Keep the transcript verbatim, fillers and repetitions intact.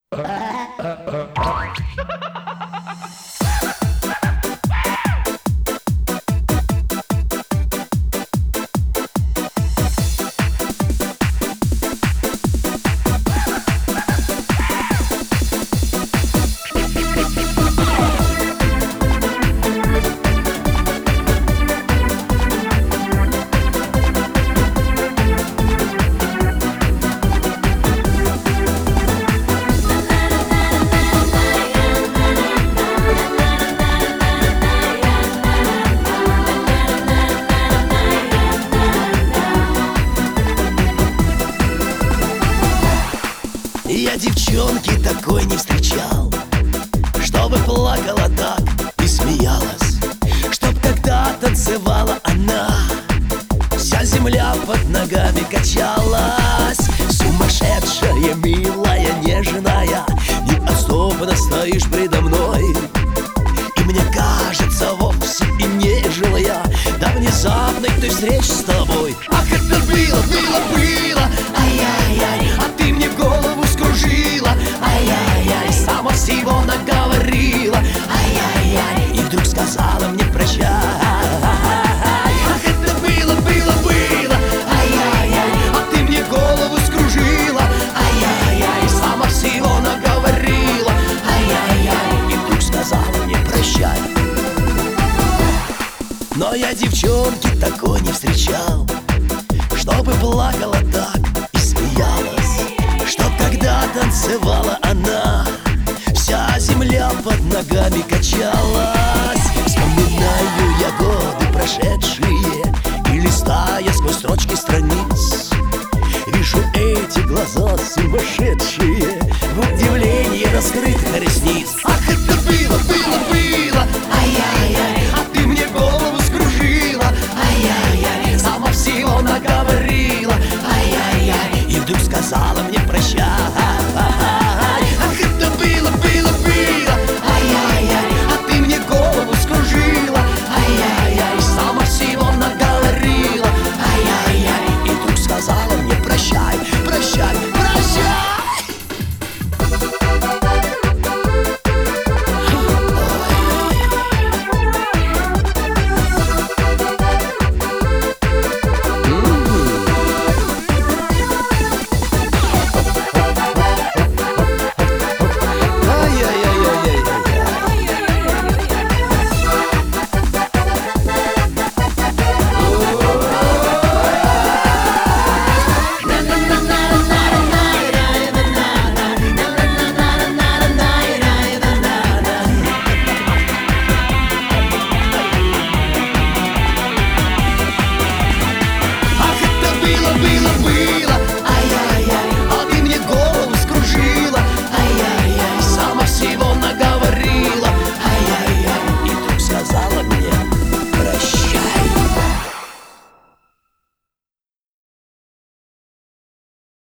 Я девчонки такой не встречал, чтобы плакала так и смеялась, чтоб когда танцевала она, вся земля под ногами качалась. Сумасшедшая, милая, нежная, неотступно стоишь предо мной, и мне кажется, вовсе и не жила я до внезапной той встречи с тобой. Ах, это было, было, было, ай-яй-яй, а ты мне голову скружила, ай-яй-яй, сама всего наговорила, ай-яй-яй, и вдруг сказала мне прощай. Ах, это было, было, было, ай-яй-яй, а ты мне голову скружила, ай-яй-яй, сама всего наговорила, ай-яй-яй, и вдруг сказала мне прощай. Но я девчонки такой не встречал, чтобы плакала так и смеялась, чтоб когда танцевала она, вся земля под ногами качалась. Вспоминаю я годы прошедшие, и листая сквозь строчки страниц, вижу эти глаза сумасшедшие в удивлении раскрытых ресниц. Ах, это было, было, было, ай-яй-яй, а ты мне голову скружила, ай-яй-яй, сама всего наговорила, ай-яй-яй, и вдруг сказала мне прощай. Ах, это было, было, было, ай-яй-яй, а ты мне голову скружила, ай-яй-яй, сама всего наговорила, ай-яй-яй, и вдруг сказала мне прощай, прощай, прощай. Было, было, было.